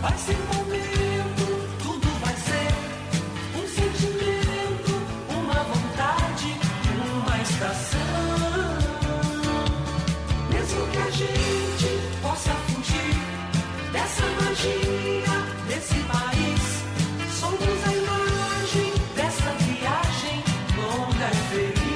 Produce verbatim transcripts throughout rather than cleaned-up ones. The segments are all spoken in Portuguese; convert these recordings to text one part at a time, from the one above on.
Vai ser um momento, tudo vai ser um sentimento, uma vontade, uma estação. Mesmo que a gente possa fugir dessa magia, desse país, somos a imagem dessa viagem longa e feliz.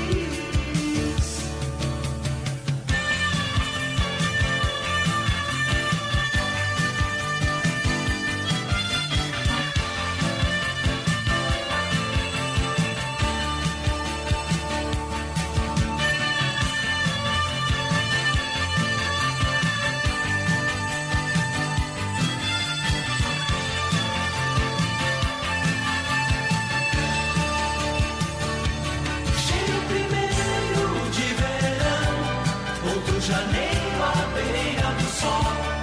Chega o primeiro de verão, outro janeiro à beira do sol.